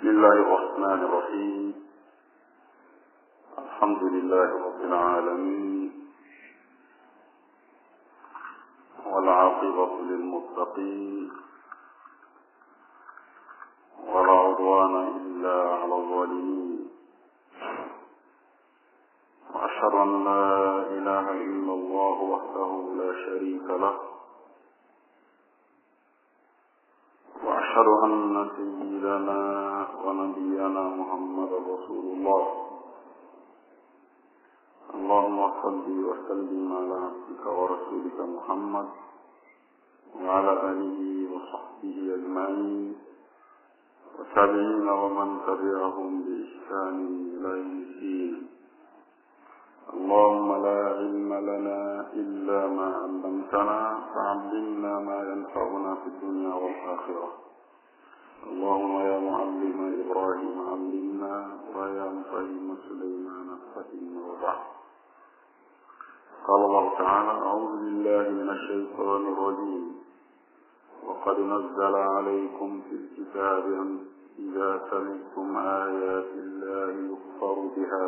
بسم الله الرحمن الرحيم. الحمد لله رب العالمين، والعاقبة للمتقين، ولا عدوان إلا على الظالمين، وأشهد أن لا إله إلا الله وحده لا شريك له، وأشهد أن سيدنا ونبينا محمد رسول الله. اللهم صل وسلم على عبدك ورسولك محمد وعلى آله وصحبه أجمعين والتابعين ومن تبعهم بإحسان إلى يوم الدين. اللهم لا علم لنا إلا ما علمتنا، فعلمنا ما ينفعنا في الدنيا والآخرة. اللهم يا معلم إبراهيم علمنا، ويا مفهم سليمان فهمنا. وبعد، قال الله تعالى: أعوذ بالله من الشيطان الرجيم. وقد نزل عليكم في الكتاب أن إذا سمعتم آيات الله يكفر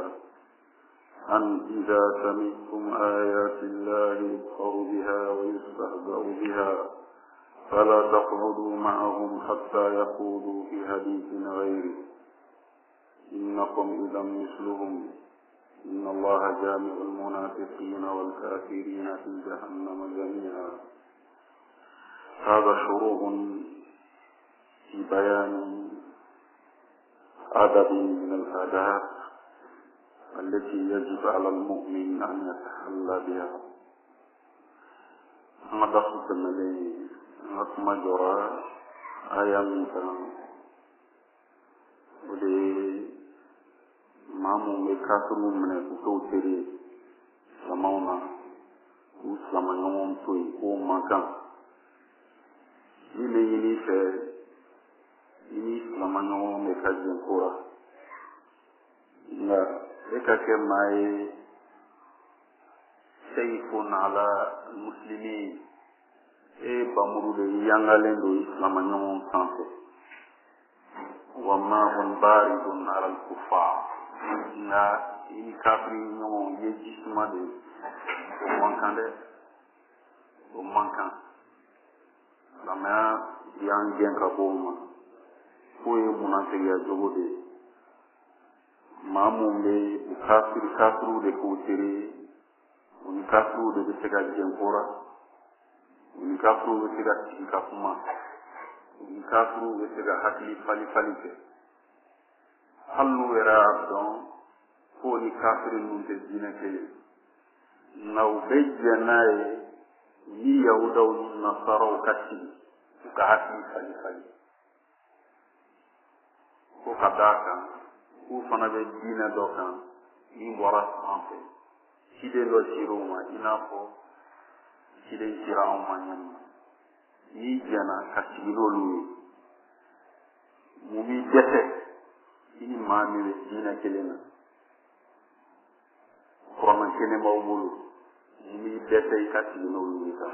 بها ويستهزأ بها فلا تقعدوا معهم حتى يخوضوا في حديث غيره إنكم إذا مثلهم إن الله جامع المنافقين والكافرين في جهنم جميعا. هذا شروع في بيان أدب من الآداب التي يجب على المؤمن أن يتحلى بها. مدخل الملي نقم جرى آيام ودي مامو مكاسمو من كوتري سماونا وسلام يوم توي ومكان يلي في سلام يوم مكاجين كورا لا إكاك معي سيف على المسلمين بامرو دي يانغالين دو إسلام يوم سانسي وماء بارد على الكفار na ini kafiri ñoo ye gisuma de o mankan lamaya yan gen ka boma ko ye munante ya jogo de mamu be kafiru de ko tere on kafiru de se ga gen kora on kafiru de se ga ka kuma on kafiru de se ga hakli fali ke hallu era don ko ni kafirin nun te dina kele naw bejjanaye ni yahudaw ni nasaraw katti ka hakki fali ko kadaka ko fana be dina dokan ni wara sanfe side lo siroma inafo side sira on manyan ni jana kasigilolu mumi dete ini mami be dina kelena kono kene mawmulu mi dete kati no luita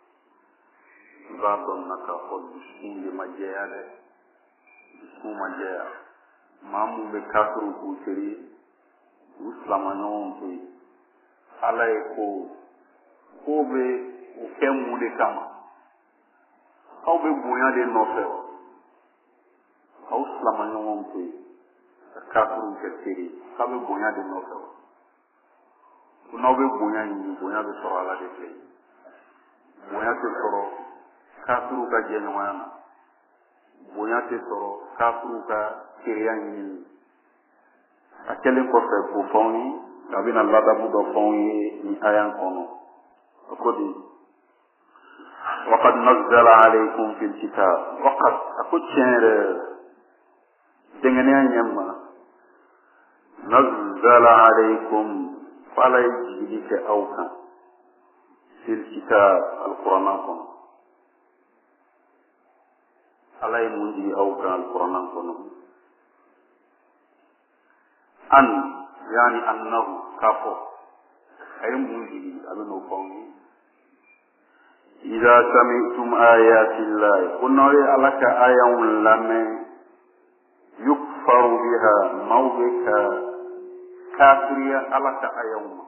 babon naka ko sunde majeyade su majeya mamu be kafru ku tiri uslamanyon to alay ko be o kemu de kama aw be bonya de nofe aw uslamanyon to kafru ke tiri aw be bonya de nofe kuna be bonya be soro ala de fe bonya te soro kafuru ka jenwana bonya te soro kafuru ka kiriyani akelen ko fe ko foni kabina lada bu do foni ni ayan kono akodi waqad nazzala alaykum fil kitab waqad akutchere dengene nyamma nazzala alaykum فلا يجيك أوكا في الكتاب القرآن فلا يمجي أوكا القرآن أن يعني أنه كفو أي مجي أبنو قومي إذا سمعتم آيات الله قلنا لك آية لم يكفر yakfaru biha mawbika kafiriya alaka ayawma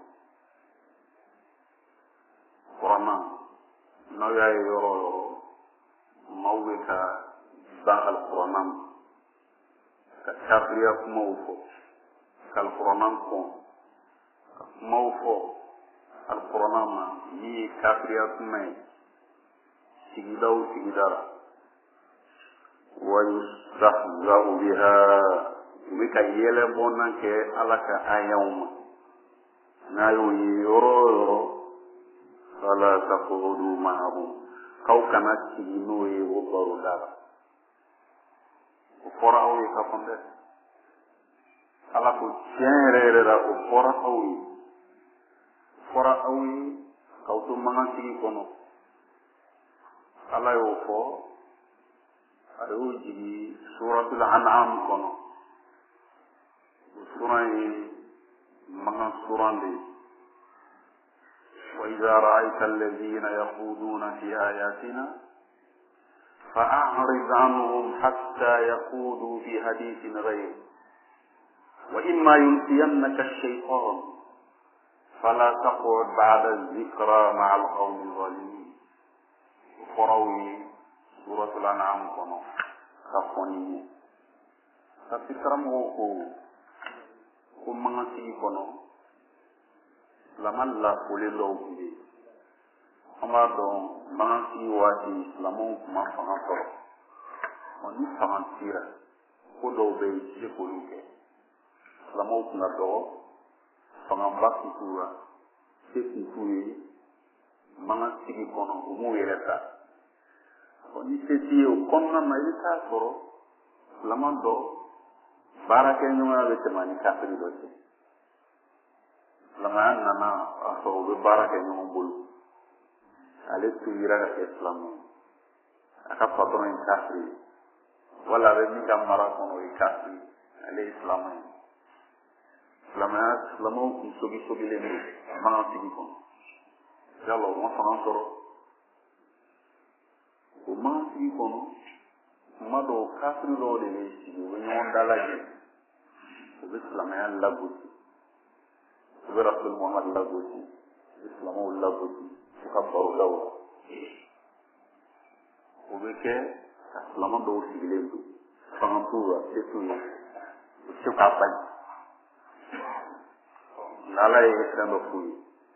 qur'ana nawya yoro mawbika ba'al qur'ana ka kafiriya mawfo kal qur'ana ko mawfo al qur'ana ma yi kafiriya kumai sigidara wa yustahza'u biha wika yele bona ke alaka ayawma nayo yoro fala taqudu ma'ahum kaw kana sigino e wo barudara fora o ka fonde ala ko chenre ra o fora awi kaw to mangan sigi kono ala yo fo ayo jigi suratul an'am kono surai mangan surande wa idza ra'aita alladhina yaquduna fi ayatina fa'rid anhum hatta yaqudu fi hadithin ghayr wa imma yunsiyannaka ash-shaytan fala taqud ba'da adh-dhikra ma'a al-qawmi adh-dhalimin farawi suratul an'am kono kafoni tafsiram ko mangasi kono laman la kole lo kuli ama don mangasi wati lamon kuma fanga to oni fanga tira ko do be je ko luke lamon kuma do fanga bakki tura se kuyi mangasi kono mu yerata oni se ti o konna maita soro laman do barake nyuma be temani kafiri dote laman nana aso be barake nyuma bulu ale tuira ka islamu aka patron kafiri wala be mi kamara kono kafiri ale islamu islamu sogi le ni mana tigi kono jalo mo fana soro o ma tigi kono mado kafiri do de ni sigi o nyon dalaje o islamu ya laguti o rasul muhammad laguti islamu laguti o kabaru lawa o be ke islamu do sigi le do fana tura etu o se ka pa nala e sendo fuyi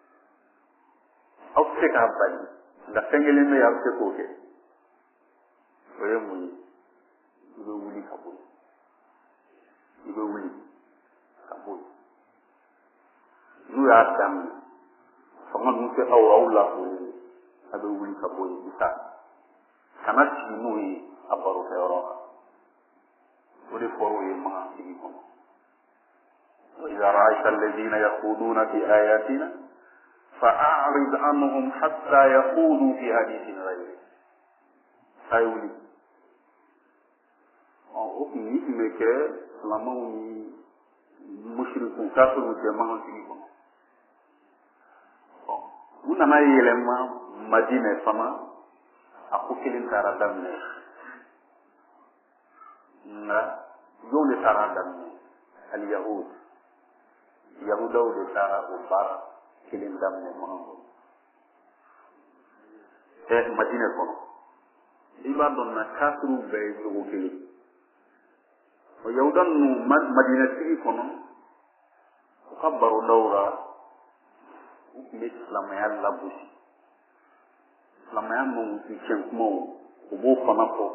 au se ka pa la sengele me ya se ko ke oye muni ibe wuli kabul nu ya dam fanga nu se aw la ko abe wuli kabul bisa kana ti mu yi abaru fe oro o de foro yi ma ti ko وإذا رأيت الذين يخوضون في آياتنا فأعرض عنهم حتى يخوضوا في حديث غيره سيولي أوكي ميكي لاموني مشركون كافرون جماعة تيكون muna na yelema madina fama akukilin taradamne na yole taradamne al yahud yahudaw de tara o bar kilin damne mono e madina kono iba don na kasru be do kili o yahudan nu madina tigi kono o kabaro dawra islam ya labusi islam ya mo ti chenkmo o bo fana ko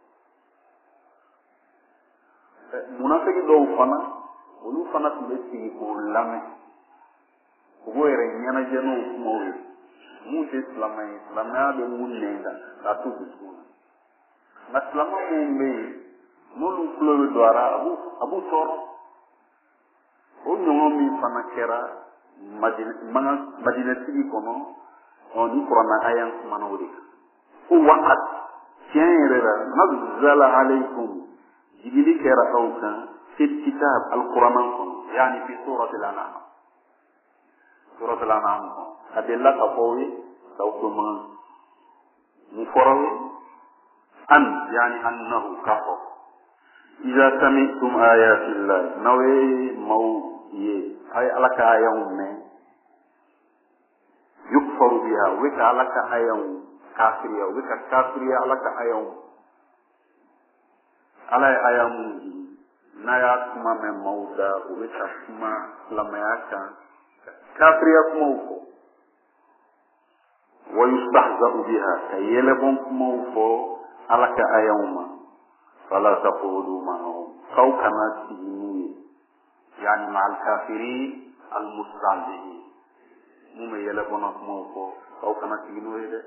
munafiki do fana olu fana tun bɛ sigi k'o lamɛn o b'o yɛrɛ ɲɛnajɛ n'o kumaw ye mun tɛ silamɛ ye silamɛya bɛ mun nɛn kan k'a to dusukun na nka silamɛ minnu bɛ yen n'olu tulo bɛ don a la a b'u tɔɔrɔ o ɲɔgɔn min fana kɛra madinatigi kɔnɔ ni kuranna aya kumana o de kan ko wa'ad tiɲɛ yɛrɛ la nazzala alaykum jigili kɛra aw kan في الكتاب القرآن يعني في سورة الأنعام سورة الأنعام أدلة قوي توكما مفروض أن يعني أنه كفر iza sami'tum ayatillah nawe mau ye ay alaka ayam me yukfaru biha wika alaka ayam kafiriya wika kafiriya alaka ayam alay ayam naya kuma me mauda wika kuma lamayaka kafiriya kuma uko wa yustahza'u biha kayelebon kuma uko alaka ayam فلا تقولوا معهم أو كما تجنون يعني مع الكافرين المستعزئين مما يلبونك موقو أو كما تجنون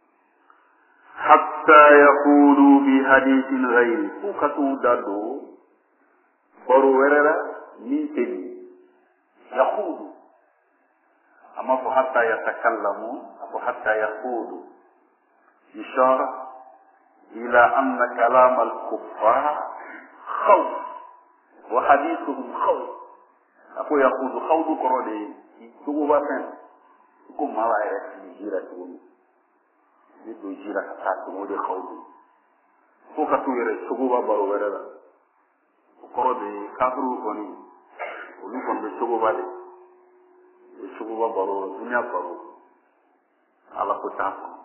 حتى يقولوا بحديث غير فكتو دادو برورة ميتني يقولوا أما حتى يتكلموا أو حتى يقولوا إشارة إلى أن كلام الكفار خوف وحديثهم خوف أقول يقول خوف كرودي تقول بسن تقول ما لا يرسل جيرة تقول يدو جيرة كتاتمو دي خوف فوكتو يرسل تقول بارو ورد كرودي كافرو كوني ولكم بتقول بالي تقول بارو دنيا بارو على كتاتم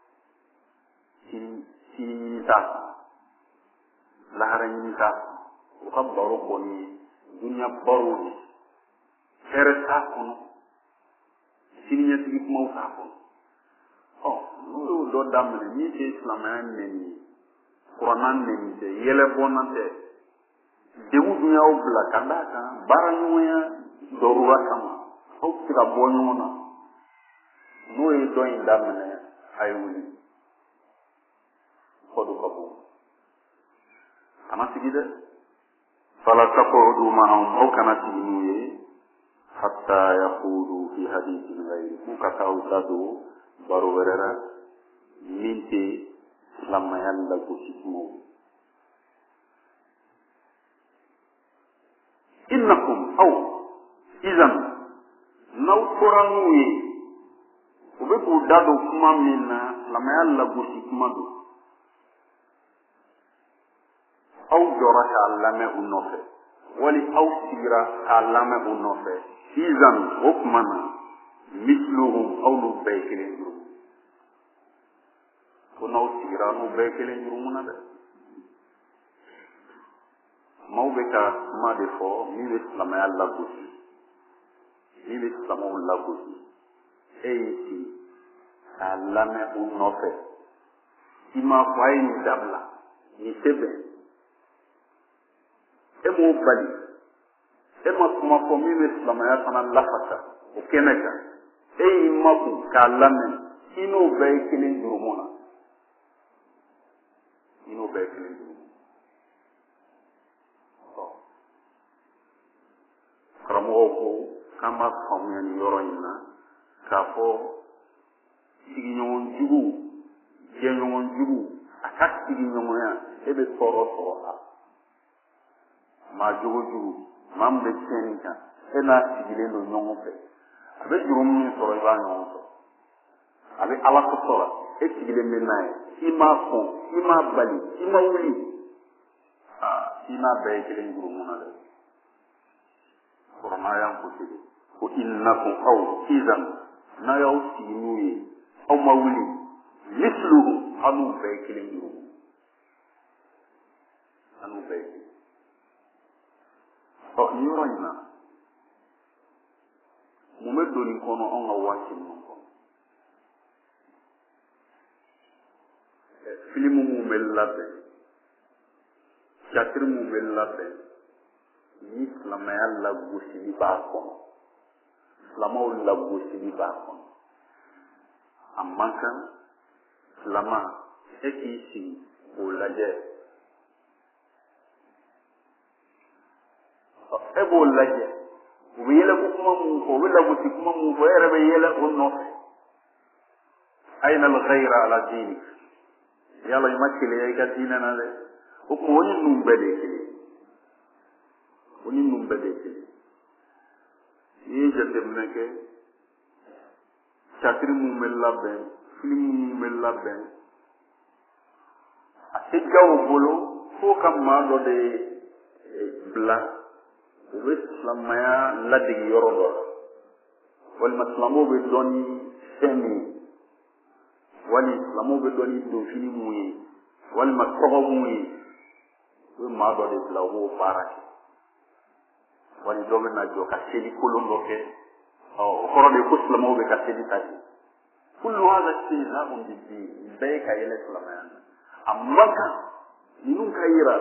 sinta lahara nyinta ko baro ko ni dunya baro ni herta kono sininya tigi kuma uta kono no do damne ni te islaman ne ni qur'an ne ni te yele bonante de dunya o bla kanda ka baranyoya dorura sama o tira bonyona no e do indamne ayuli خذوا قبول كما تجد فلا تقعدوا معهم أو كما تجنوا حتى يقولوا في حديث غيره مكاكاو تدو برورة منتي لما يلقوا شكمو إنكم أو إذن نو قرانوي وبكو دادو كما منا لما يلقوا شكمو أو جرى علامة النفع ولي أو سيرة علامة النفع إذن حكمنا مثلهم أو نبيكلين جرم كنو سيرة نبيكلين جرمنا ده ما بكا ما دفو مين إسلام الله بوسي مين إسلام الله بوسي أيتي علامة النفع إما فاين دبلا يسبب emo bali emo kuma ko mi islam ya sana lafata o keneka e maku kalame ino be kilin durumona ino be kilin durumona karamo ko kama famu yoro ina ka fo sigi nyon jugu je nyon jugu akat sigi nyon ya ebe soro ma jogo mam be tsenka ena sigile no nyongo fe abe jurum ni soro ba nyongo so abe ala ko soro e sigile menai ima ko ima bali ima wuli ima be kile jurum na de korona yang ko sidi ko innakum aw idan na yaw sinuyi aw mawuli misluhu anu be kile jurum anu be yoro ina mume doni kono on ga wati non ko filimu mume labbe chatir mume labbe ni islam ya la gusi ni ba ko islam o la gusi ni ba ko amma kan islama ekisi o laje ebo laje wiyela ko kuma mu ko wala ko ti kuma mu ko era be yela onno ayna al ghayra ala dinik yalla yumakile ay gatina na le ko ko woni num bede kile woni num bede kile yi jande mneke chatri mu mel labbe film mu mel labbe ate gaw bolo ko kam ma do de bila u bɛ silamɛya ladege yɔrɔ dɔ la walima silamɛw bɛ dɔn ni fɛn min ye wali silamɛw bɛ dɔn ni donfini mun ye walima tɔgɔ mun ye u bɛ maa dɔ de bila u b'o baara kɛ wali dɔ bɛ na jɔ ka seli kolon dɔ kɛ o kɔrɔ de ko silamɛw bɛ ka seli ta kɛ kullu hada istihza'un bid-din bɛɛ ka yɛlɛ silamɛya a man kan ninnu ka yira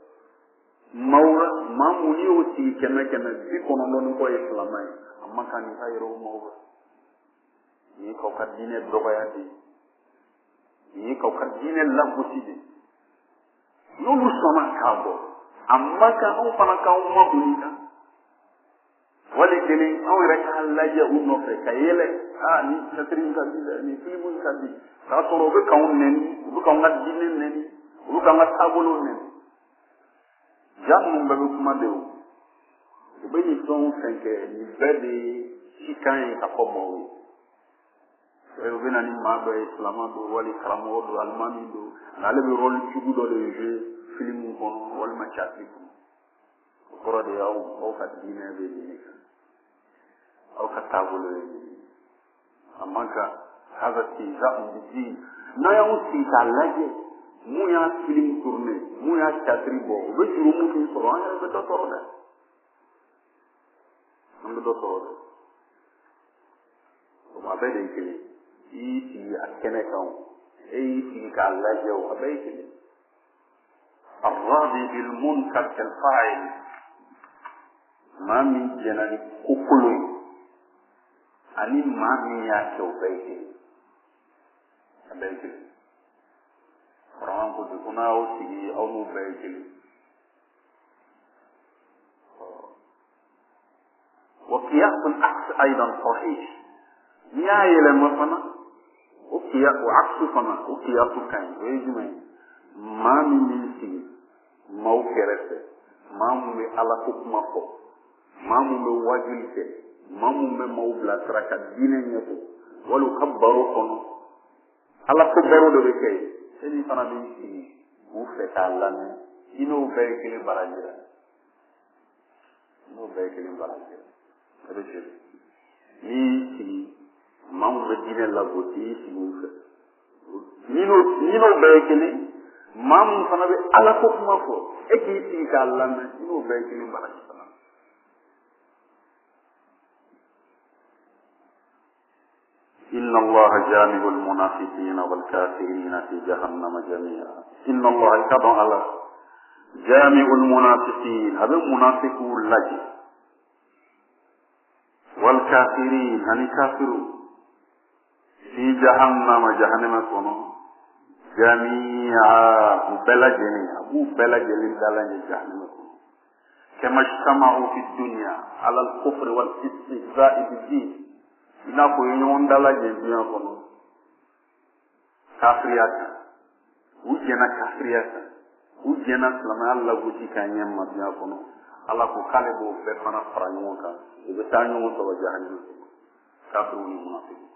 maa mun n'i y'o sigi 100 kɔ ye silamɛ ye a man kan nin ka yira o maaw la nin ye k'aw ka diinɛ dɔgɔya de ye nin ye k'aw ka diinɛ lagosi de n'olu sɔnna k'a bɔ a man kan anw fana k'anw maboli kan wali kelen anw yɛrɛ k'a lajɛ u nɔfɛ ka yɛlɛ ni sɛtiri in ka di dɛ ni filimu in ka di k'a sɔrɔ u bɛ k'anw nɛni u bɛ k'anw ka diinɛ nɛni u bɛ k'anw ka taabolo nɛni ja ninnu bɛɛ bɛ kuma de o u bɛ nin fɛn o fɛn kɛ nin bɛɛ de ye cikan ye ka fɔ maaw ye u bɛ na ni maa dɔ ye silamɛ don wali karamɔgɔ don alimami don nka ale bɛ rɔli jugu dɔ de joué filimu kɔnɔ walima teatiri kɔnɔ o kɔrɔ de aw ka diinɛ bɛ nin kan aw ka taabolo ye nin a man kan hada istihza'un bid-din n'a y'aw sigi k'a lajɛ mun y'a filimu tourné mun y'a teatiri bɔ u bɛ juru mun k'i sɔrɔ an yɛrɛ bɛ dɔ sɔrɔ dɛ an bɛ dɔ sɔrɔ dɛ a bɛɛ de ye kelen i y'i sigi a kɛnɛ kan e y'i sigi k'a lajɛ o a bɛɛ ye kelen الراضي بالمنكر كالفاعل maa min jɛna ni kokolo ye ani maa min y'a kɛ o bɛɛ ye kelen a bɛɛ ye kelen faraman ko ten ko n'a y'aw sigi aw n'u bɛɛ ye kelen وقياس العكس أيضا صحيح n'i y'a yɛlɛma fana o aksu fana o kiyasu ka ɲi o ye jumɛn ye maa min b'i sigi maaw kɛrɛfɛ maa min bɛ ala ko kuma fɔ maa min bɛ wajuli kɛ maa min bɛ maaw bilasira ka diinɛ ɲɛfɔ wali u ka baro kɔnɔ ala ko baro dɔ bɛ kɛ yen e ni fana b'i sigi k'u fɛ k'a lamɛn i n'o bɛɛ ye kelen baraji la n'o bɛɛ ye kelen baraji la o de kelen n'i y'i sigi maa min bɛ diinɛ lagosi i sigi u fɛ n'i n'o bɛɛ ye kelen maa min fana bɛ ala ko kuma fɔ e k'i sigi k'a lamɛn i n'o bɛɛ ye kelen baraji fana إن الله جامع المنافقين والكافرين في جهنم جميعا إن الله كبر على جامع المنافقين هذا المنافقون لج والكافرين هني كافرون في جهنم كنو جميعا بلجني دالان جهنم كنو كما اجتمعوا في الدنيا على الكفر والاستهزاء بالدين ina ko ɲɔgɔn dalajɛ diɲɛ kɔnɔ kafiriya kan u jɛna kafiriya kan u jɛna silamɛya lagosi ka ɲɛ ma diɲɛ kɔnɔ ala ko k'ale b'o bɛɛ fana fara ɲɔgɔn kan u bɛ taa ɲɔgɔn sɔrɔ jahannama kafiriw ni munafiki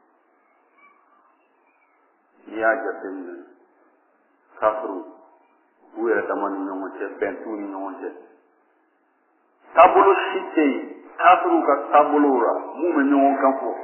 n'i y'a jateminɛ kafiriw u yɛrɛ dama ni ɲɔgɔn cɛ bɛn t'u ni ɲɔgɔn cɛ taabolo si tɛ yen kafiriw ka taabolo la mun bɛ ɲɔgɔn kan fɔ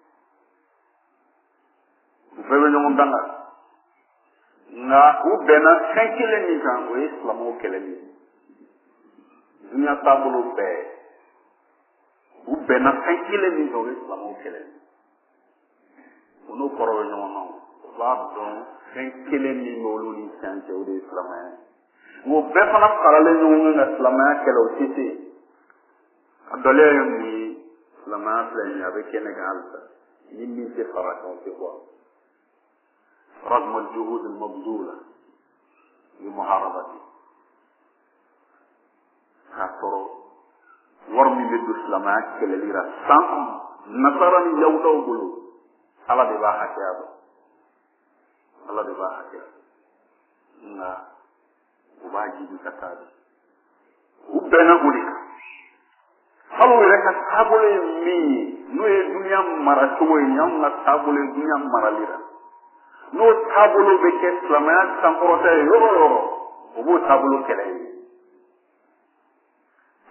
u bɛɛ bɛ ɲɔgɔn danga nka u bɛnna fɛn kelen min kan o ye silamɛw kɛlɛli ye dunuya taabolo bɛɛ u bɛnna fɛn kelen min kan o ye silamɛw kɛlɛli o n'o kɔrɔ bɛ ɲɔgɔn na o b'a dɔn fɛn kelen min bɛ olu ni sisan cɛ o de ye silamɛya ye o bɛɛ fana faralen ɲɔgɔn kan ka silamɛya kɛlɛ o tɛ se a dɔlɛya ye mun ye silamɛya filɛ nin ye a bɛ kɛnɛ kan halisa ni min tɛ fara kan o tɛ bɔ رغم الجهود المبذولة لمحاربته خاطر ورمي بدو اسلامات كالليرا سان نصرني يوضو بلو الله دي باها كيابا الله دي باها كيابا نا وباجي دي كتابي وبنا أوليك خلو لك تابولي مي نوي دنيا مرا شوي نيام تابولي دنيا مرا ليرا n'o taabolo bɛ kɛ silamɛya sankɔrɔta ye yɔrɔ o yɔrɔ o b'o taabolo kɛlɛ ye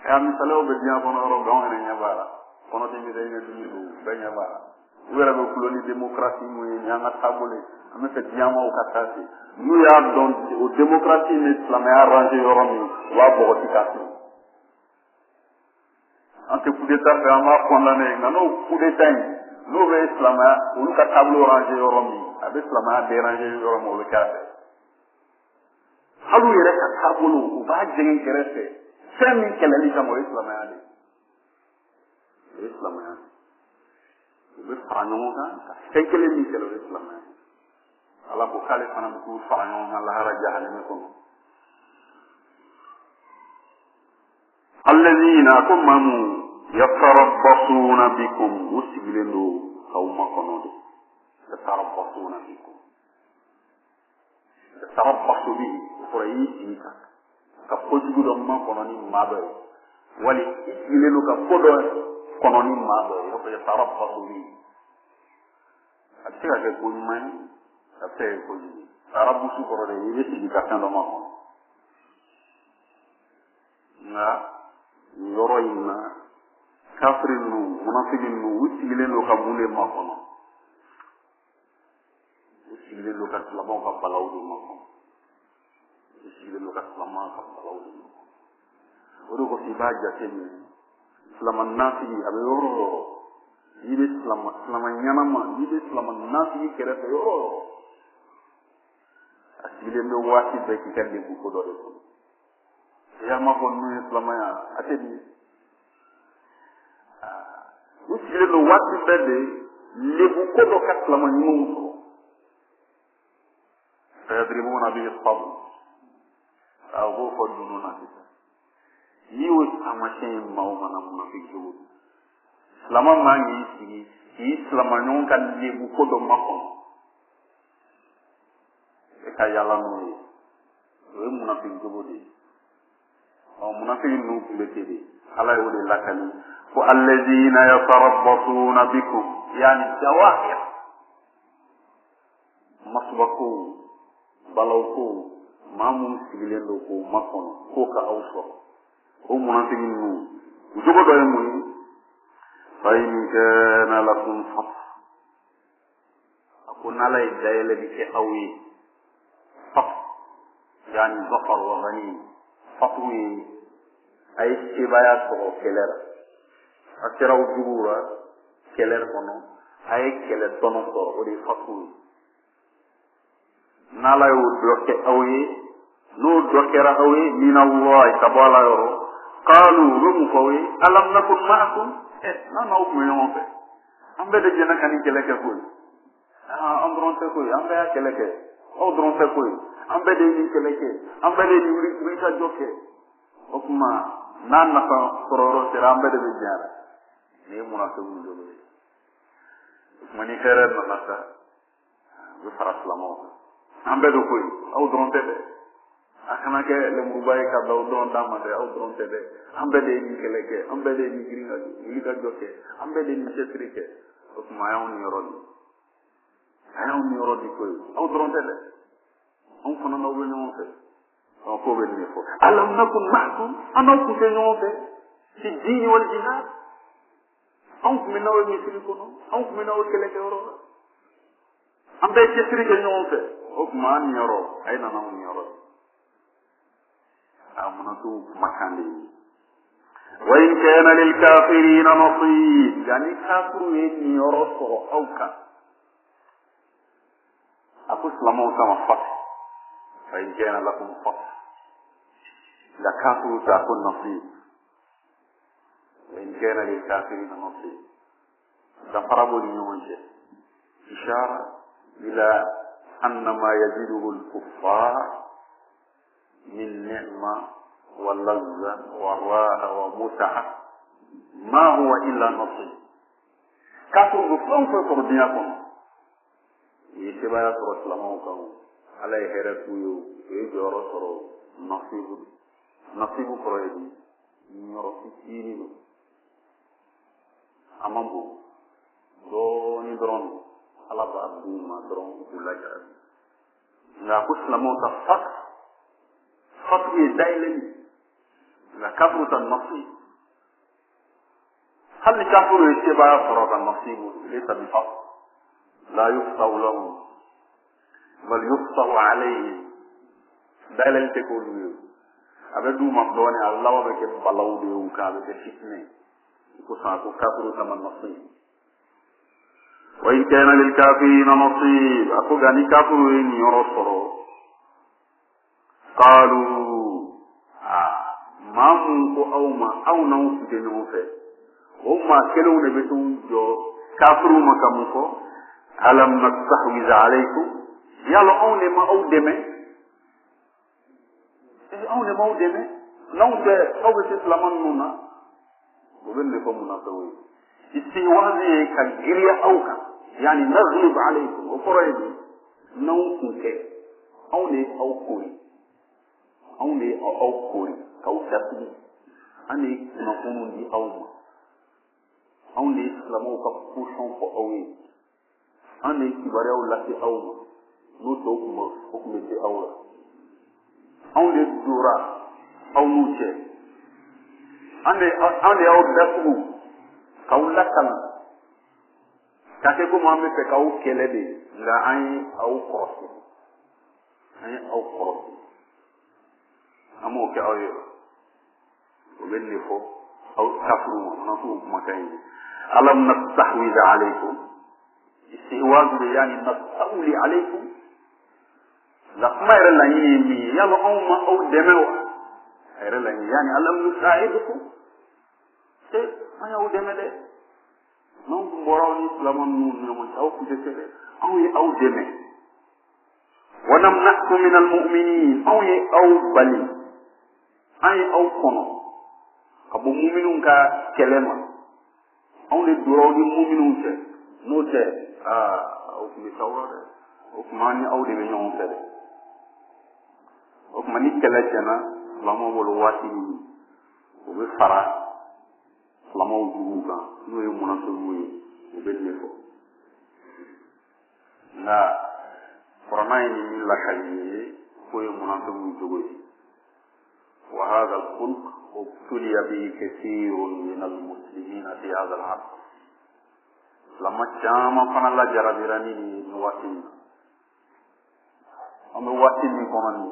ya misale o be dia kono ro gaw ene nyabara kono timi de ne dumi be nyabara wera be kuloni démocratie mo nyanga tabule ame fe dia mo katati nu ya don o démocratie ni islam ya arrangé yoromi wa bo tikati ante coup d'état be ama condamné ngano coup d'état no be islam ya ulu ka tabule arrangé yoromi abe islam ya déranger yoromi o le kate halu yere ka tabulu u ba jegen kerese semi kelali kamo islam ya de islam ya be fañon ka senkele mi kelo islam ya ala ko kale fanam ku fañon Allah ra jahannam ko alladhina kumamu yatarabbasuna bikum usibilendo qawma konodo yatarabbasuna bikum yatarabbasu bihi qurayi tika ka pojugo do ma kononi mabe wali isilelo ka podo kononi mabe yo ko yatarabbasu bihi atira ke ko man apé ko ni arabu su ko re yebe tika kan do ma ko na yoro inna kafirinu munafiqinu usilelo ka mule ma kono usilelo ka labo ka balawdu ma ko usilelo ka lama ka balawdu ma ko odo ko sibaja temi islaman nafi abe yoro yibe islaman nyanama yibe islaman nafi kere to yoro asilelo wati be ki kande bu ko do ko ya ma ko nu islamaya atedi usilelo wati bede lebu ko do ka islaman nyumu فيضربون به الصبر أو غوف الجنون يوز أمشين موغنا منافقون لما ما يسي يسلم نون كان يبو كودو مكون كايالا نوي منافقون دي أو منافقون بتدي على يقول لك والذين يتربصون بكم يعني الجواهر مسبقون balawko mamun sigilen do ko makono ko ka awso o munafiqin nu jogo do yemu fa in kana lakum fath akuna lay dayele bi ci awi fath yani zafar wa ghani fatwi ay sibaya ko kelera akira ujura keler kono ay keler tono ko o di fatwi nala yo doke awye no dokera awye min Allah tabala yo qalu rum fawi alam nakun ma'akum na ukmeyon fe ambe de jena kan keleke ko andron te ko ambe ya keleke o dron te ko ambe de ni keleke ambe de ni ka joke okuma nan na ko kororo sira ambe de jara ni munafiqun do mani khair na nasa bu faraslamo ambe do koy aw dron tebe akana ke le mubay ka daw don damade aw dron tebe ambe de ni keleke ambe de ni gringa ni ka joke ambe de ni setrike o ma yaw ni yorodi koy aw dron tebe on kono no woni on fe on ko be ni fo alam nakun ma'kum ana ku fe no fe ci dini wal jihad on ko min nawo ni siriko no on ko min nawo keleke oro ambe setrike no fe okuma nyoro aina na nyoro amunatu makandi wa in kana lil kafirin nasib yani kafiru nyoro so auka aku selama sama fat wa in kana lakum fat la kafiru takun nasib wa in kana lil kafirin nasib da paraboli nyonje ishara ila أن ما يجده الكفار من نعمة ولذة وراحة ومتعة ما هو إلا نصيب كافر بفلان فكر دياكم يشبه رسول الله عليه هرسويو يجو رسول نصيب كرويدي نرسي سيري أمامه دوني درون ala ba duma dron ulaja na ko islamo ta fat ye dailen la كثرة النصيب هل كثر اتباع صراط النصيب ليس بفضل لا يفتح له بل يفتح عليه دليل تقول أبدو مقدوني الله وبك بلو ديوكا بك فتنة كساكو كثرة من النصيب وإن كان للكافرين نصيب أكو غني كافرين يرسلوا قالوا ما منكو أو نوف جنوفه وما كلوا نبتون جو كافروا مكامكو ألم نستحوذ عليكم يلا أوني ما أو دمي أوني ما أو دمي نوف أو بسلمان نونا وبنكم منافقين استيوازي كجريا أوكا يعني نغلب عليكم وفريدي نوكك أوني أو كوري أوني أو كوري كوساتي أني نكون دي أوما أوني إسلامو كفوشون فأوي أني كباريو لكي أوما نوتوكما حكمتي أولا أوني دورا أو نوتي أني أو دفو كولا كلا كاتيكو مامي فكاو كيلدي لا أي أو كروسي أمو كأوي وبني فو أو كفروا نصوب مكاني ألم نستحوذ عليكم استحواذ يعني نستولي عليكم لما يرى لني يلا أو دموا يرى لني يعني ألم نساعدكم أنا أو دموا non boroni islaman nun aw kujete aw deme wanam nakku min al mu'minin aw bali aw kono abu mu'minun ka kelema aw le duro ni mu'minun te no te aw mi tawara aw mani aw de nyon te aw mani kelachana lamo wolo wati o be fara lama wujuga no ye munaso muye o be nefo na korona ni la kaliye ko ye munaso mu jogo wa hadha al-khulq ubtuliya bi kathirun min al-muslimin fi hadha al-asr lama chama fana la jarabirani ni wati am wati ni komani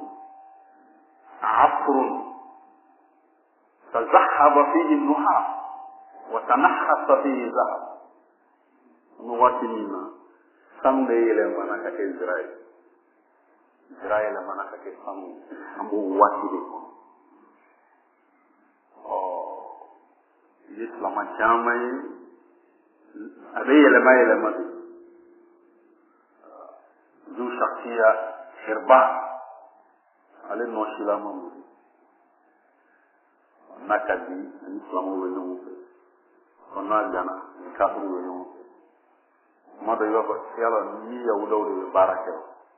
asrun tazahhaba fihi an-nuhas وتنحس فيه ذهب مواتنينا سمد يلما نكا إسرائيل ما نكا سمد أمو واتي الإسلام جامعي أبي يلما ذو شخصية حرباء على النوشي لما نكا دي الإسلام ونمو konna jana kafuru wenyo mado yoba yala ni yawdo baraka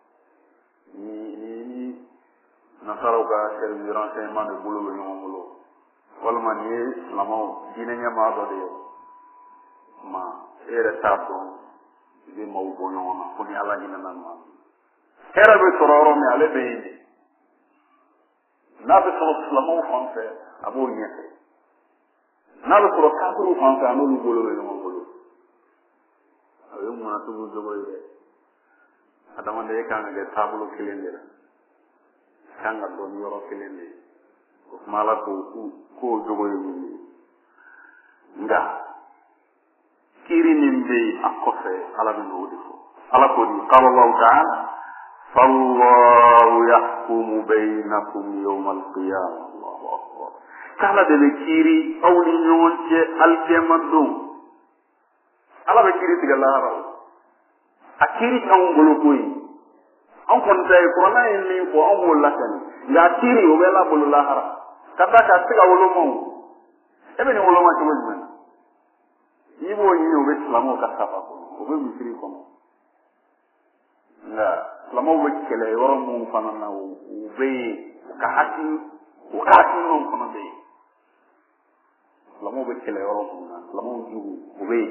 ni nasaraw ga servir renseignement de bolo wenyo molo wala man ye islamo dine nyama do de ma ere tapo de mo bonyo na ko ni ala ni nan ma era be sororo me ale be ni na be so islamo français abo nyete nalo ko kafuru fanka no lu bolo le mo bolo ayo mo na to jogo ide adama de kan de tabulu kilende kan ga do yoro kilende ko mala ko jogo yi nga kiri nimbe akose ala be no difo ala ko ni qala allah ta'ala fallahu yahkumu bainakum yawm al-qiyamah allahu akbar kala de kiri awni nyonce alkemando ala be kiri tigala raw akiri kan golo koy an kon tay ko na ni ko an wala tan ya kiri o bela bolo lahara kata ka tiga wolo mo ebe ni wolo ma to men ni bo ni o be islamo ka safa ko be misiri ko na islamo be kele yoro mo fanana o be ka hati no kono be islamo be kele yoro mo na islamo jugu o be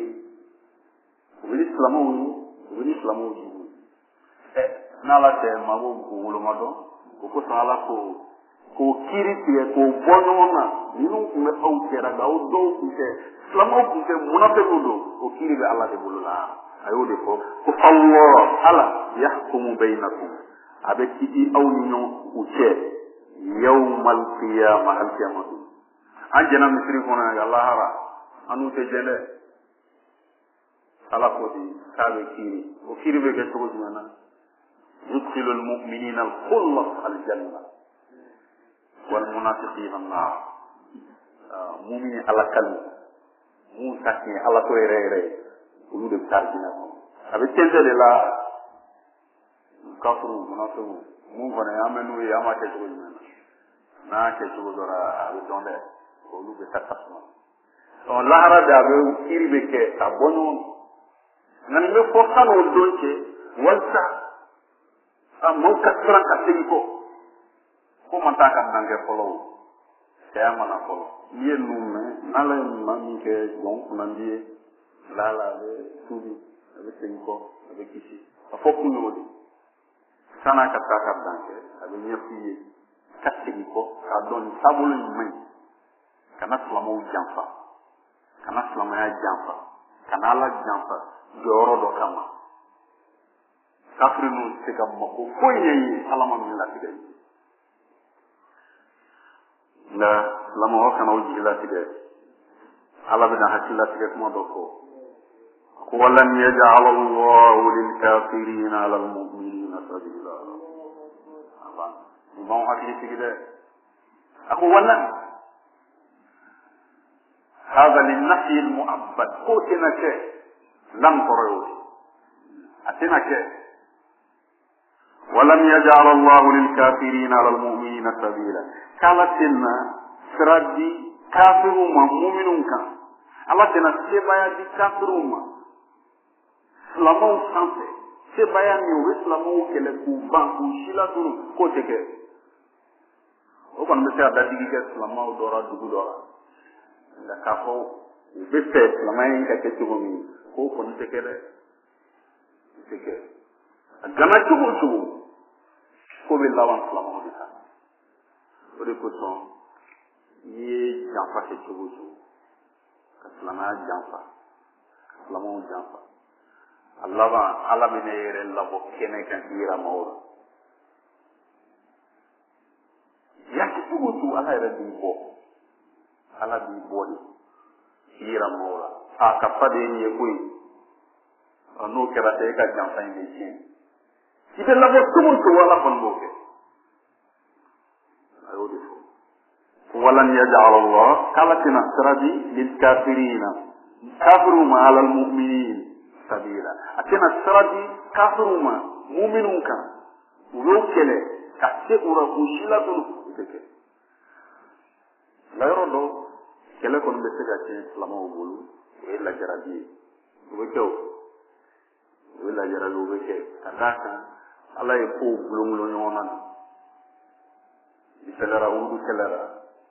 islamo jugu na la te ma wo wolo ma do ko sala ko k'o kiiri tigɛ k'o bɔ ɲɔgɔn na ninnu tun bɛ aw cɛla nka aw dɔw tun tɛ silamɛw tun tɛ munafɛnw don o kiiri bɛ ala de bolo la a y'o de fɔ ko ala yahkumu bainakum a bɛ kisi aw ni ɲɔgɔn u cɛ yawmal qiyamah al-qiyamah an jɛna misiri kɔnɔ yan lahara an n'u tɛ jɛn dɛ ala ko di k'a bɛ kiiri o kiiri bɛ kɛ cogo jumɛn na yudkhilu al-mu'minina al-khullas al-janna والمنافقين النار مؤمن على كلمة مو ساكن على توي ري ولود بتاعنا ابي تنزل لا كفر منافق مو فنا يعملوا يا ما تشوي لنا ما تشوي دورا ابي دوند ولود بتاعنا والله را دابو كيري بك تابونو نان مي فوكان ودونتي والسا مو كثرا كتيكو ko man ta kan nange follow saya mana follow ye nume nala mami ke donc nandie lala be tudi avec senko avec ici afoko nodi sana ka ta ka danke avec nyefiye katigi ko ka don sabulu mai kana slamo jamfa kana slamo ya jamfa kana la jamfa joro do kama kafrinu se kam ko foye alama min la tigay na lama ho kana uji la tige ala bina hakilla tige kuma doko walan yaj'al Allahu lil kafirin 'ala al mu'minina sabila aban mo hakili tige de ako wala hada lin nahy al mu'abbad ko tinake lam qoro atinake ولم يجعل الله للكافرين على المؤمنين سبيلا كالتنا سردي كافرون مؤمنون كان الله تنا سبايا دي كافرون سلامو سانسي سبايا نيو سلامو كله كوبان كوشيلا تونو كوتيكه o kon be sa dadi ke slamau dora dugu dora la kafo be se slamai ka ke tugo mi ko kon tekere teke gana tugo ko be lawan slamau ni ka o de ko son ye jamfa ke tugo ka slamai jamfa slamau jamfa Allah ba ala bine yere labo kene kan ira mawra yaki tugutu ala yɛrɛ b'i bɔ ala b'i bɔ de yira mɔgɔw la a ka fa de ye nin ye koyi n'o kɛra tɛ e ka janfa in bɛ tiɲɛ i bɛ labɔ cogo o cogo ala kɔni b'o kɛ a y'o de fɔ walan yaj'al Allah k'ala tɛna sira di lil kafirina kafiru ma ala mu'minin sabila a tɛna sira di kafiru ma mu'minun kan u y'o kɛlɛ ka se u la k'u si ladon la yɔrɔ dɔ kɛlɛ kɔni bɛ se ka tiɲɛ silamɛw bolo o ye lajarabi ye o bɛ kɛ o ye lajarabi o bɛ kɛ ka d'a kan ala ye kow gulongulon ɲɔgɔn na misaliya urudu kɛlɛra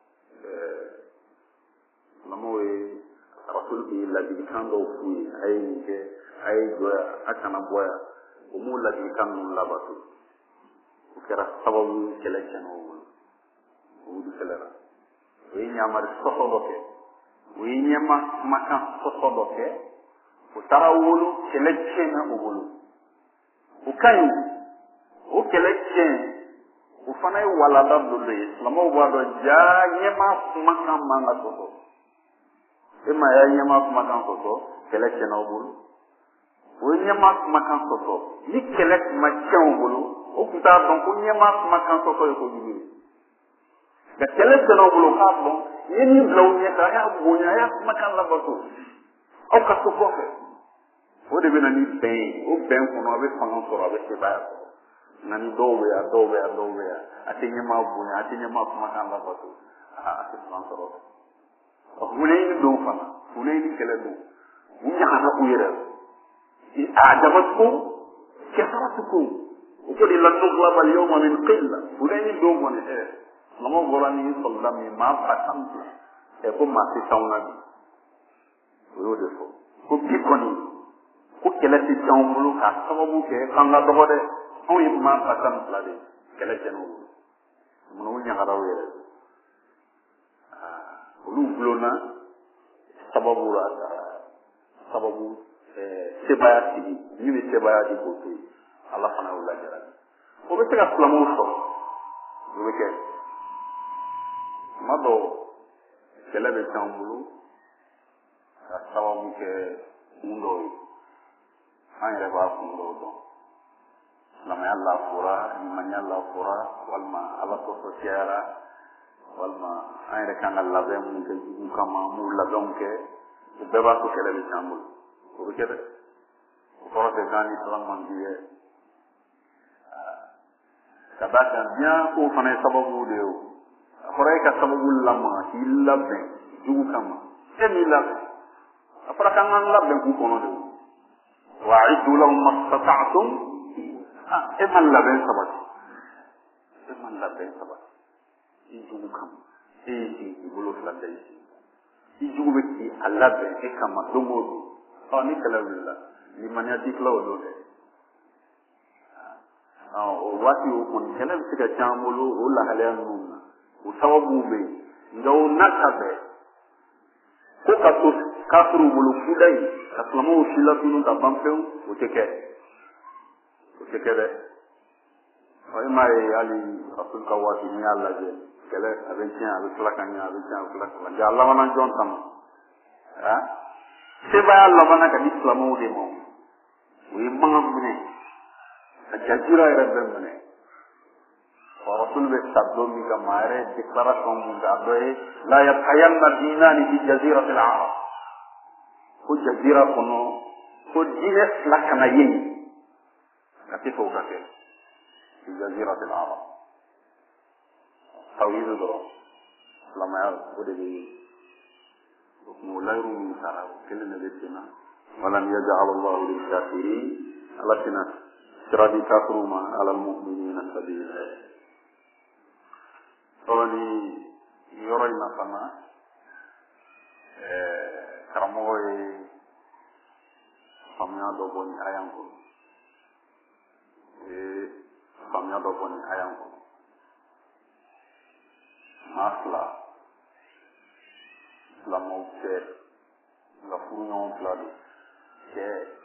silamɛw ye rasulu ye ladilikan dɔw f'u ye a ye nin kɛ a ye jɔ yan a kana bɔ yan o m'o ladilikan ninnu labato o kɛra sababu ye kɛlɛ tiɲɛna o bolo urudu kɛlɛra o ye ɲamari sɔsɔ dɔ kɛ o ye ɲɛma kumakan sɔsɔ dɔ kɛ o taara wolo kɛlɛ tiɲɛna o bolo o ka ɲi o kɛlɛ tiɲɛ o fana ye walanda dɔ de ye silamɛw b'a dɔn jaa ɲɛma kumakan man ka sɔsɔ e ma y'a ɲɛma kumakan sɔsɔ kɛlɛ tiɲɛna o bolo o ye ɲɛma kumakan sɔsɔ ni kɛlɛ tun ma tiɲɛ o bolo o tun t'a dɔn ko ɲɛma kumakan sɔsɔ ye kojugu ye nka kɛlɛ tɛna o bolo k'a dɔn i ye min bila u ɲɛ kan a y'a bonya a y'a kumakan labato aw ka so kɔfɛ o de bɛ na ni bɛn ye o bɛn kɔnɔ a bɛ fanga sɔrɔ a bɛ sebaaya sɔrɔ nka ni dɔw bɛ yan dɔw bɛ yan dɔw bɛ yan a tɛ ɲɛma bonya a tɛ ɲɛma kumakan labato a tɛ fanga sɔrɔ funɛɲini don fana funɛɲini kɛlɛ don u ɲagana u yɛrɛ a damatugu kɛfaratugu o ko de la nuglaba al-yawma min qilla funɛɲini don kɔni silamɛw bɔra ni sɔlida min maa ba tan fila ko maa tɛ t'anw na bi o y'o de fɔ ko bi kɔni ko kɛlɛ tɛ t'anw bolo k'a sababu kɛ k'an ka dɔgɔ dɛ anw ye maa ba tan fila de kɛlɛ tiɲɛna o bolo mun ɲagaraw yɛrɛ olu bulonna sababu la sababu sebaya sigi min bɛ sebaya di k'o to yen ala fana y'o lajara o bɛ se ka silamɛw sɔrɔ o bɛ kɛ tuma dɔw kɛlɛ bɛ k'an bolo ka sababu kɛ kun dɔw ye an yɛrɛ b'a kun dɔw dɔn silamɛya lafora limaniya lafora walima ala sɔsɔ cayara walima an yɛrɛ kan ka labɛn mun kɛ jugu kama an b'u labɛnw kɛ o bɛɛ b'a to kɛlɛ bɛ k'an bolo o bɛ kɛ dɛ o kɔrɔ tɛ k'an ni ala man di ye ka d'a kan bien k'o fana ye sababu de ye o a fɔra e ka sababu lamaga k'i labɛn jugu kama e m'i labɛn a fɔra k'an k'an labɛn k'u kɔnɔ de o wa'iddu lahum mastata'tum e ma labɛn sabati i jugu kama e y'i sigi i bolo fila da i sigi i jugu bɛ k'i a labɛn e kama don o don ni kɛlɛ wulila limaniya t'i tila o don dɛ o waati o kɔni kɛlɛ bɛ se ka ca an bolo o lahalaya ninnu na o sababu bɛ yen nka o n'a ta bɛɛ ko ka to kafiriw bolo kuda in ka silamɛw si latunu ka ban pewu o tɛ kɛ dɛ e m'a ye hali rasul ka waati n'i y'a lajɛ kɛlɛ a bɛ tiɲɛ a bɛ tila ka ɲɛ a bɛ tiɲɛ a bɛ tila ka ɲɛ nka a labanna jɔn kama sebaya labanna ka di silamɛw de ma o ye mankan minɛ a jazira yɛrɛ bɛ minɛ wa rasul bɛ sa don min kama a yɛrɛ déclaration mun kɛ a dɔ ye la yabqayanna dinani fi jaziratil arab ko jazira kɔnɔ ko diinɛ fila kana ye a tɛ fɛ o ka kɛ fi jaziratil arab tawhidu dɔrɔn silamɛya o de bɛ o kuma o layiru min taara o kelen de bɛ sen na walam yaj'al Allahu lil kafirin ala tɛna sira di kafiriw ma ala mu'minina sabila ni yɔrɔ in na fana karamɔgɔ ye faamuya dɔ bɔ ni aya kɔnɔ maa fila silamɛw cɛ nka furu ɲɔgɔn fila don cɛ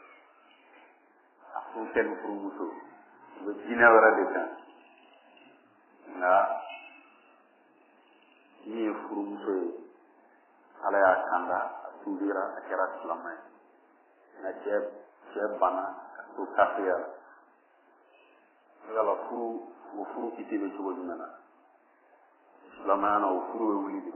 a furu cɛ ni furumuso u bɛ diinɛ wɛrɛ de kan nka min ye furumuso ye ala y'a kanda a tuubira a kɛra silamɛ ye nka cɛ bana a to kafiriya la yala o furu kiti bɛ cogo jumɛn na silamɛya na o furu bɛ wuli de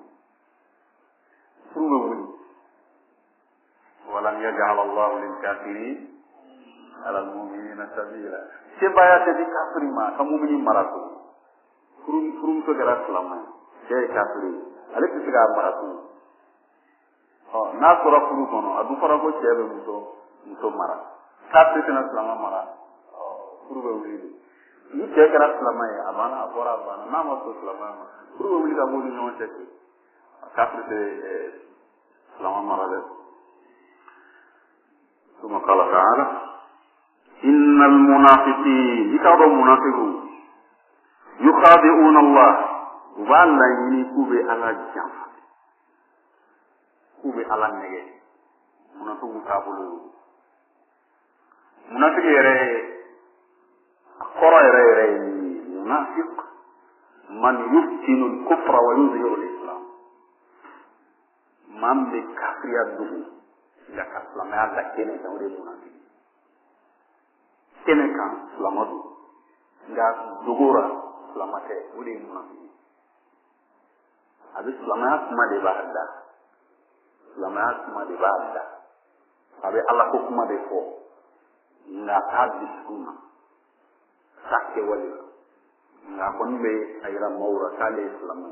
walam yaj'al Allahu lil kafirin ala al-mu'minina sabila sebaya tɛ di kafiri ma ka mu'mini mara ko furumuso kɛra silamɛ ye cɛ ye kafiri ye ale tɛ se k'a mara tugun n'a sɔrɔ furu kɔnɔ a dun fɔra ko cɛ bɛ muso mara kafiri tɛna silamɛ mara furu bɛ wuli de ni cɛ kɛra silamɛ ye a banna a bɔra a banna n'a ma sɔn silamɛya ma furu bɛ wuli ka bɔ ni ɲɔgɔn cɛ ten kafiri tɛ silamɛ mara dɛ ثم قال تعالى إن المنافقين يكادوا منافقون يخادعون الله وبالله ينكوبي على الجنب كوبي على النجاة منافقون كابلو منافق يرى قرى يرى منافق من يفتن الكفر ويظهر الإسلام من بكفر يده ila ka silamɛya da kɛnɛ kan o de ye munafiki kɛnɛ kan silamɛ don nka dogora silamɛ tɛ o de ye munafiki a bɛ silamɛya kuma de b'a da a bɛ ala ko kuma de fɔ nka a t'a dusukun na a t'a kɛwale la nka a kɔni bɛ a yira maaw la k'ale ye silamɛ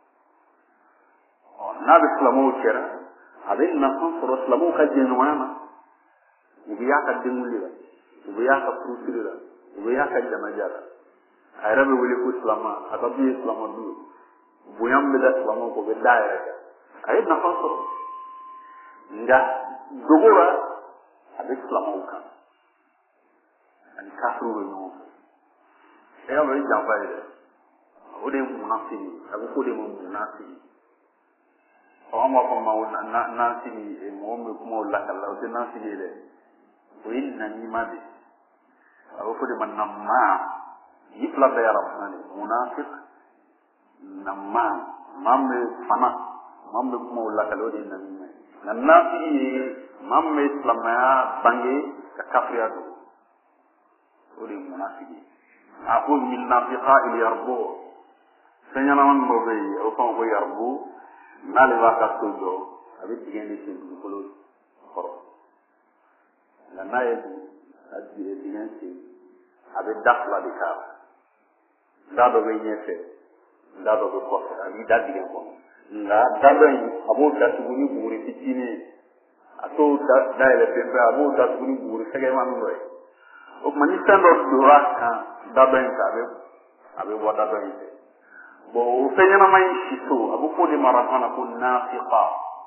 n'a bɛ silamɛw cɛra a bɛ nafa sɔrɔ silamɛw ka jɛɲɔgɔnya na u bɛ y'a ka denwuli la u bɛ y'a ka furusiri la u bɛ y'a ka janaja la a yɛrɛ bɛ wele ko silamɛ a ka du ye silamɛ du ye bonya min bɛ da silamɛw kɔ o bɛ da a yɛrɛ kan a ye nafa sɔrɔ nka dogo la a bɛ silamɛw kan ani kafiriw bɛ ɲɔgɔn fɛ e y'a dɔn i janfa ye dɛ o de munafiki a bɛ fɔ de ma munafiki an b'a fɔ ma nasigi mɔgɔ min bɛ kuma o lakala o tɛ nasigi ye dɛ o ye namima de a bɛ fɔ de ma nama yi fila bɛɛ yara fana de munafiki nama maa min bɛ fana maa min bɛ kuma o lakala o de ye namima ye nka nasigi ye maa min bɛ silamɛya bange ka kafiriya don o de ye munafiki a ko min nafiqa il yarbu fɛn ɲɛnama min dɔ bɛ yen o fana ko yarbu n'ale b'a ka so jɔ a bɛ tigɛ de sen dugukolo kɔrɔ nka n'a ye dingɛ sen a bɛ da fila de k'a la da dɔ bɛ ɲɛfɛ da dɔ bɛ kɔfɛ a b'i da dingɛ kɔnɔ nka da dɔ in a b'o datugu ni buguri fitinin ye a t'o dayɛlɛ pepe a b'o datugu ni buguri fɛgɛman dɔ ye o tuma ni fɛn dɔ donna kan da dɔ in fɛ a bɛ bɔ da dɔ in fɛ bon o fɛn ɲɛnama in si to a bɛ fɔ de ma arabana ko nafiqa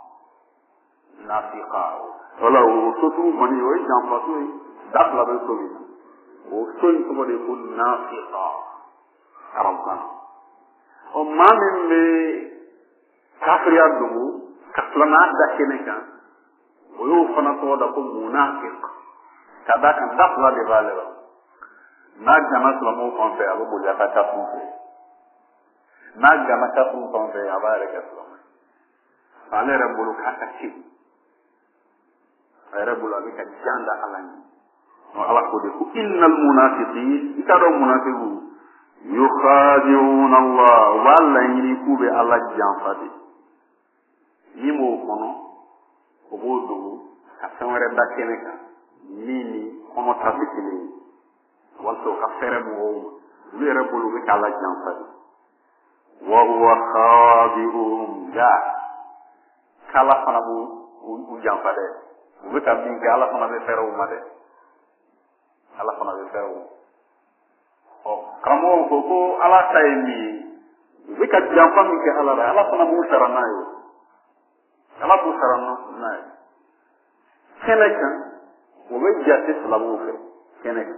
wala o sotigiw kɔni o ye janfa so ye da fila bɛ so min o so in tɔgɔ de ye ko nafiqa arabana ɔ maa min bɛ kafiriya dogo ka silamɛya da kɛnɛ kan o y'o fana tɔgɔ da ko munafiq ka da kan da fila de b'ale la n'a gana silamɛw fan fɛ a bɛ boli a ka kafiriw fɛ n'a gana kafiriw fan fɛ a b'a yɛrɛ kɛ silamɛ ale yɛrɛ bolo k'a ka ci a yɛrɛ bolo a bɛ ka jan da ala ɲɛ ala ko de ko innal munafiqin i ka dɔn munafiqu yukhadi'una Allah u b'a laɲini k'u bɛ ala janfa de ni m'o kɔnɔ o b'o dogo ka fɛn wɛrɛ da kɛnɛ kan min ni kɔnɔ ta tɛ kelen ye walasa o ka fɛrɛ mɔgɔw ma olu yɛrɛ bolo u bɛ k'a la janfa de wa huwa khadi'uhum nka k'ala fana b'u janfa dɛ u bɛ ka min kɛ ala fana bɛ fɛrɛ u ma dɛ ala fana bɛ fɛrɛ u ma ɔ karamɔgɔw ko ko ala ta ye min ye u bɛ ka janfa min kɛ ala la ala fana b'u sara n'a ye ala b'u sara n'a ye kɛnɛ kan o bɛ jate silamɛw fɛ kɛnɛ kan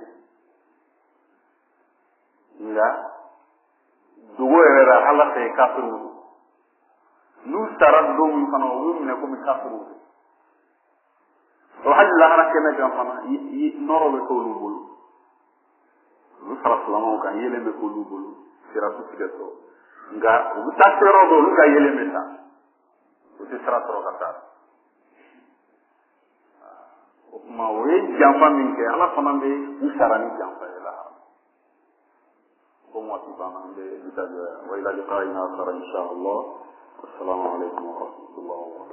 nka dogo yɛrɛ la ala fɛ kafiriw n'u sara don min fana o b'u minɛ komi kafiriw o hali lahara kɛnɛ kan fana nɔrɔ bɛ k'olu bolo olu fara silamɛw kan yelen bɛ k'olu bolo siratu tigɛ sɔrɔ nka u bɛ taa yɔrɔ dɔ olu ka yelen bɛ taa u tɛ sira sɔrɔ ka taa o tuma o ye janfa min kɛ ala fana bɛ u sara ni janfa ye lahara ko waati banna an bɛ misaliya wa ila liqa'ina akhar insha Allah wassalamu alaikum wa rahmatullahi wa barakatuh